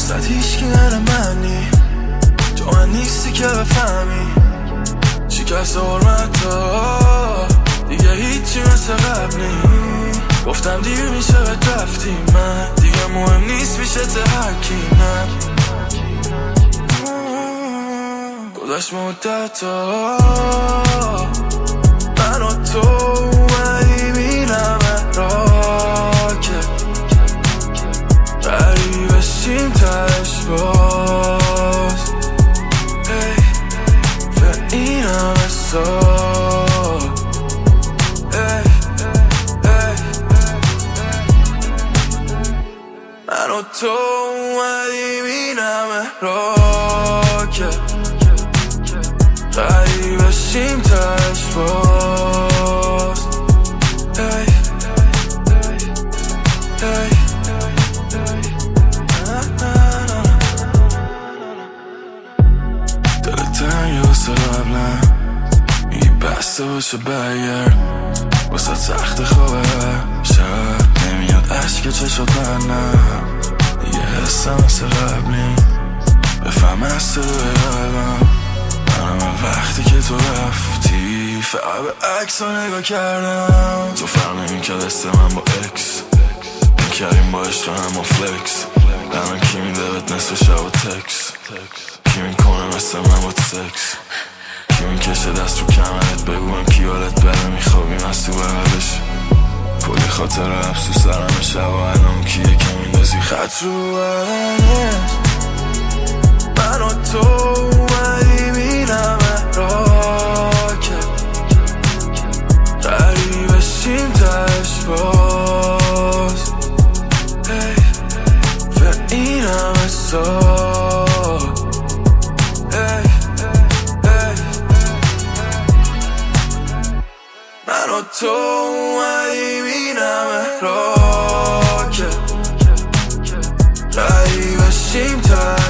واسه هیچکی نره منی، تو من نیستی که بفهمی شکست حرمتا دیگه هیچی مثل قبل نی. گفتم دیر میشه به رفتی، من دیگه مهم نیست میشه هرکی. نه گذشت مدتا من و تو اومدی بینم را که بری بشیم تش باز. و اینم حساب من و تو اومدی بینم را که بری بشیم تش باز. دلت تنگه واسه قبلم، میگی بسته باشه برگرد، واسه سخت خوابه شب نمیاد عشق چشات برنم. دیگه حسم مثل قبلی بفهم از صدای قلبم، منم وقتی که تو رفتی فقط به عکس رو نگاه کردم. تو فرق نمی‌کرد است من با اکس میکردیم با عشق هم فلکس. الان کی میده بهت نصف شب و تکس، کی میکنه مثل من با سکس، کی میکشه دست رو کمرت بگویم کی حالت بره میخوابیم از تو بغلش. کلی خاطر حبس تو سرم شب و الان کیه که میندازی خط رو بدنش. من و تو اومدی بینم را که قریب بشیم تش باز. و اینم حساب من و تو اومدی بینم را که قریب بشیم تش